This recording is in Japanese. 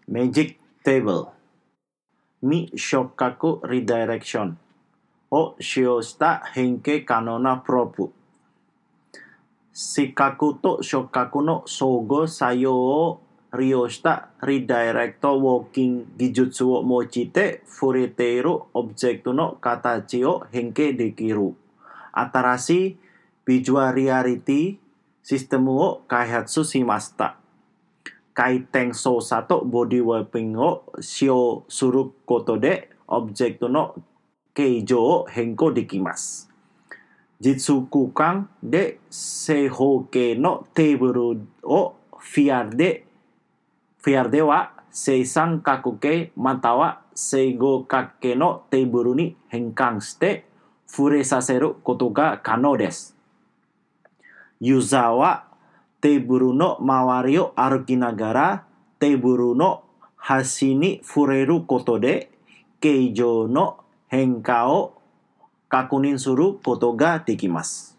Magic Table 未触覚リダイレクションを使用した変形可能なプロープ。視覚と触覚の相互作用を利用したリダイレクトウォーキング技術を用いて触れているオブジェクトの形を変形できる新しいビジュアルリアリティシステムを開発しました。回転操作とボディワーピングを使用することでオブジェクトの形状を変更できます。実空間で正方形のテーブルをVRでは正三角形または正五角形のテーブルに変換して触れさせることが可能です。ユーザーはテーブルの周りを歩きながらテーブルの端に触れることで形状の変化を確認することができます。